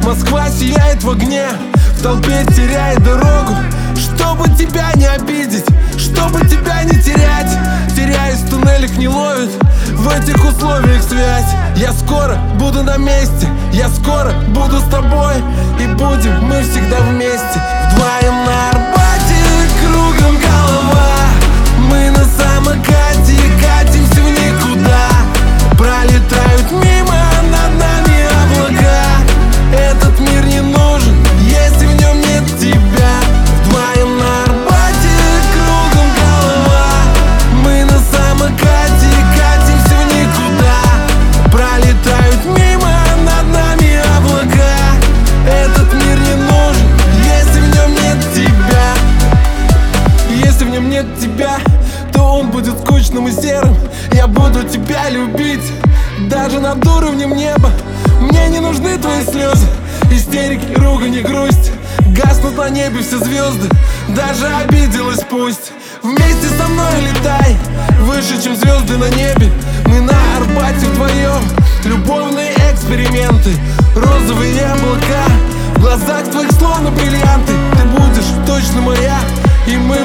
Москва сияет в огне, в толпе теряет дорогу. Чтобы тебя не обидеть, чтобы тебя не терять, теряясь в туннелях, не ловит в этих условиях связь. Я скоро буду на месте, я скоро буду с тобой, и будем мы всегда вместе. Вдвоем на Арбате, кругом голова. Мы на самокате катимся в никуда. Пролетают мимо над нами облака. Этот мир не нужен, если в нем нет тебя. Вдвоем на Арбате, кругом голова. Мы на самокате катимся в никуда. Пролетают мимо над нами облака. Этот мир не нужен, если в нем нет тебя. Если в нем нет тебя, то он будет скучным и серым. Я буду тебя любить даже над уровнем неба. Мне не нужны твои слезы, истерики, ругань и грусть. Гаснут на небе все звезды, даже обиделась пусть. Вместе со мной летай, выше, чем звезды на небе. Мы на Арбате вдвоем, любовные эксперименты. Розовые облака, в глазах твоих словно бриллианты. Ты будешь точно моя, и мы